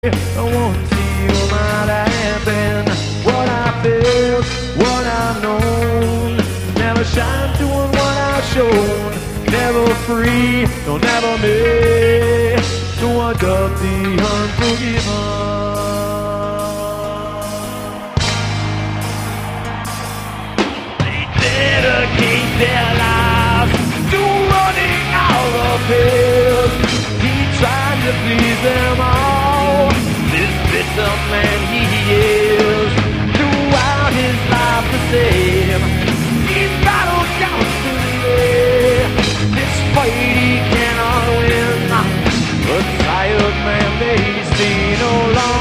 I want to see what might happen. What I felt, what I've known. Never shine to what I've shown. Never free, no never me. So I dub the unforgiven. They dedicate their lives to running out of pills. He tried to please them all.